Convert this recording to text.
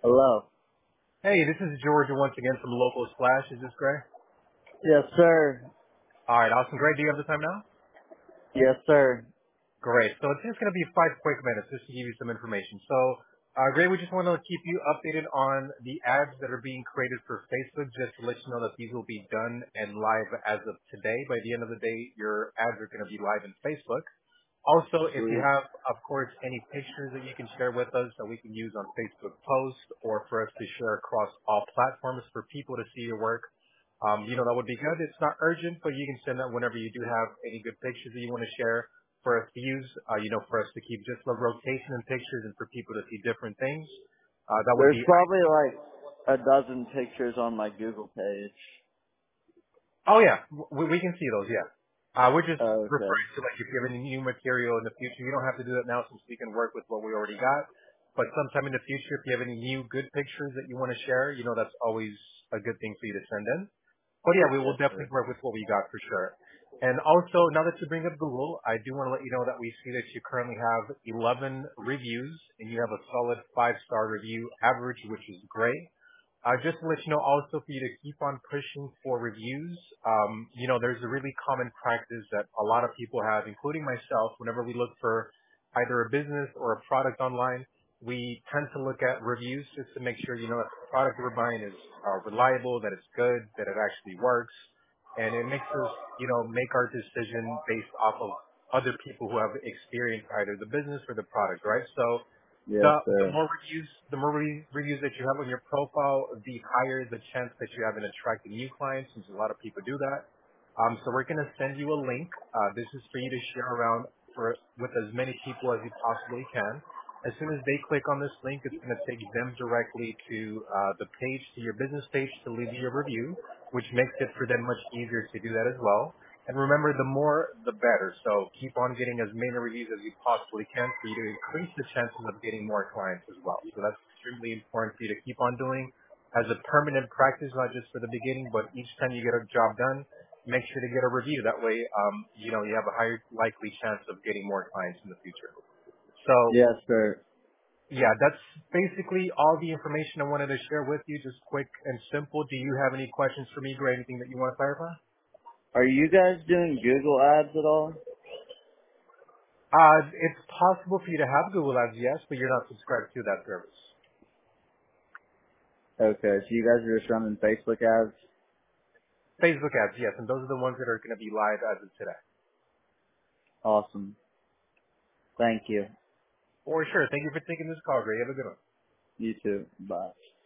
Hello. Hey, this is George once again from Local Splash. Is this Gray? Yes, sir. All right, awesome. Gray, do you have the time now? Yes, sir. Great. So it's just going to be 5 quick minutes just to give you some information. So, Gray, we just want to keep you updated on the ads that are being created for Facebook, just to let you know that these will be done and live as of today. By the end of the day, your ads are going to be live in Facebook. Also, if you Sweet. have, of course, any pictures that you can share with us that we can use on Facebook posts or for us to share across all platforms for people to see your work, that would be good. It's not urgent, but you can send that whenever you do have any good pictures that you want to share for us to use, for us to keep just the rotation in pictures and for people to see different things. That would There's be probably like a dozen pictures on my Google page. Oh yeah, we can see those. Yeah, we're just Oh, okay. referring to like if you have any new material in the future, you don't have to do that now since we can work with what we already got. But sometime in the future, if you have any new good pictures that you want to share, that's always a good thing for you to send in. But yeah, we will Yes, definitely sir. work with what we got for sure. And also, now that you bring up Google, I do want to let you know that we see that you currently have 11 reviews and you have a solid 5-star review average, which is great. Just to let you know also for you to keep on pushing for reviews, there's a really common practice that a lot of people have, including myself, whenever we look for either a business or a product online, we tend to look at reviews just to make sure, that the product we're buying is reliable, that it's good, that it actually works. And it makes us, make our decision based off of other people who have experienced either the business or the product, right? So Yes, the sir. more reviews, reviews that you have on your profile, the higher the chance that you have in attracting new clients, since a lot of people do that. So we're going to send you a link. This is for you to share around with as many people as you possibly can. As soon as they click on this link, it's going to take them directly to the page, to your business page, to leave you a review, which makes it for them much easier to do that as well. And remember, the more, the better. So keep on getting as many reviews as you possibly can for you to increase the chances of getting more clients as well. So that's extremely important for you to keep on doing as a permanent practice, not just for the beginning, but each time you get a job done, make sure to get a review. That way, you have a higher likely chance of getting more clients in the future. So Yes, sir. yeah, that's basically all the information I wanted to share with you. Just quick and simple. Do you have any questions for me or anything that you want to clarify? Are you guys doing Google ads at all? It's possible for you to have Google Ads, yes, but you're not subscribed to that service. Okay, so you guys are just running Facebook ads? Facebook ads, yes, and those are the ones that are going to be live as of today. Awesome. Thank you. For sure. Thank you for taking this call, Gray. Have a good one. You too. Bye.